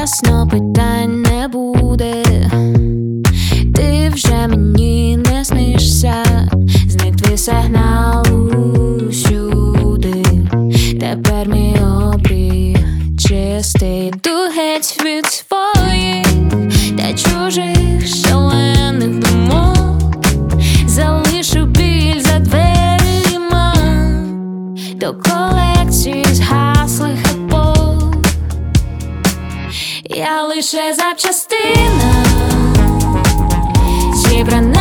чесно, питань не буде. Ти вже мені не снишся, зник твій сигнал усюди. Тепер мій обрій чистий. Йду геть від своїх та чужих шалених думок, залишу біль за дверима до колекції згаслих епох. Я лише запчастина, зібрана